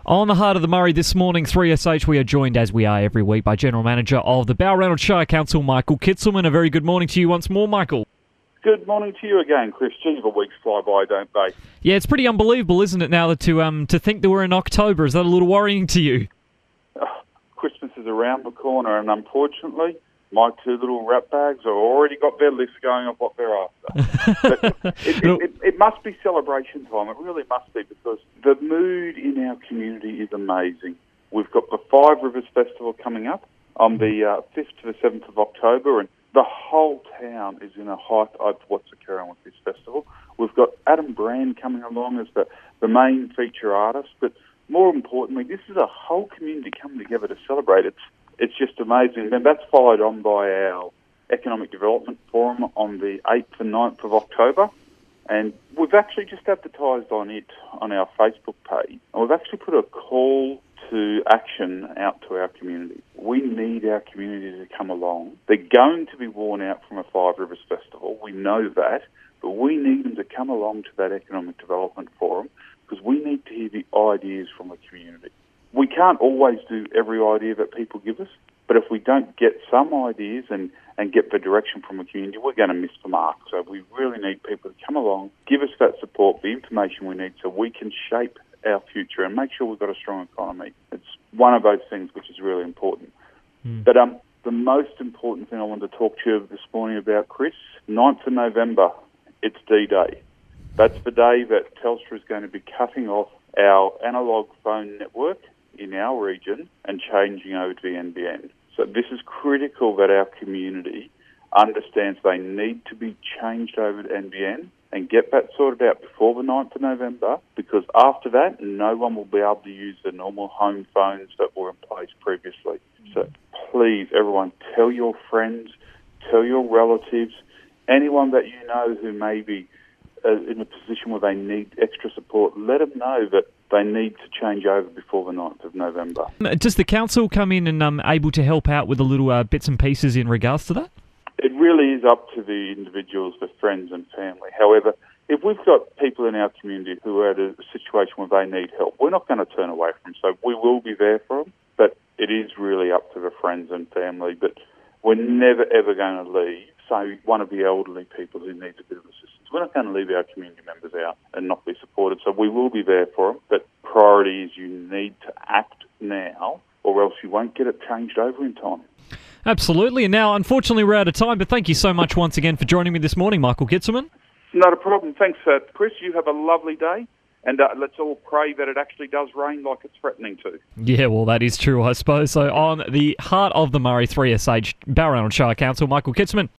On the Heart of the Murray this morning, 3SH, we are joined, as we are every week, by General Manager of the Balranald Shire Council, Michael Kitzelman. A very good morning to you once more, Michael. Good morning to you again, Chris. Gee, the weeks fly by, don't they? Yeah, it's pretty unbelievable, isn't it, now that to think that we're in October? Is that a little worrying to you? Christmas is around the corner, and unfortunately, my two little rat bags have already got their list going of what they're after. But it must be celebration time. It really must be, because the mood in our community is amazing. We've got the Five Rivers Festival coming up on the 5th to the 7th of October, and the whole town is in a height of what's occurring with this festival. We've got Adam Brand coming along as the main feature artist, but more importantly, this is a whole community coming together to celebrate. It's just amazing. And that's followed on by our Economic Development Forum on the 8th and 9th of October. And we've actually just advertised on it on our Facebook page. And we've actually put a call to action out to our community. We need our community to come along. They're going to be worn out from a Five Rivers Festival. We know that. But we need them to come along to that Economic Development Forum, because we need to hear the ideas from the community. We can't always do every idea that people give us, but if we don't get some ideas and get the direction from the community, we're going to miss the mark. So we really need people to come along, give us that support, the information we need, so we can shape our future and make sure we've got a strong economy. It's one of those things which is really important. But the most important thing I wanted to talk to you this morning about, Chris, 9th of November, it's D-Day. That's the day that Telstra is going to be cutting off our analogue phone network in our region and changing over to the NBN. So this is critical that our community understands they need to be changed over to NBN and get that sorted out before the 9th of November, because after that, no one will be able to use the normal home phones that were in place previously. So please, everyone, tell your friends, tell your relatives, anyone that you know who may be in a position where they need extra support, let them know that they need to change over before the 9th of November. Does the council come in and able to help out with the little bits and pieces in regards to that? It really is up to the individuals, the friends and family. However, if we've got people in our community who are at a situation where they need help, we're not going to turn away from them. So we will be there for them, but it is really up to the friends and family. But we're never, ever going to leave, say, one of the elderly people who needs a bit of assistance. We're not going to leave our community members out and not be supported. So we will be there for them. But priority is you need to act now, or else you won't get it changed over in time. Absolutely. And now, unfortunately, we're out of time, but thank you so much once again for joining me this morning, Michael Kitzelman. Not a problem. Thanks, Chris. You have a lovely day. And let's all pray that it actually does rain like it's threatening to. Yeah, well, that is true, I suppose. So on the Heart of the Murray, 3SH, Balranald Shire Council, Michael Kitzelman.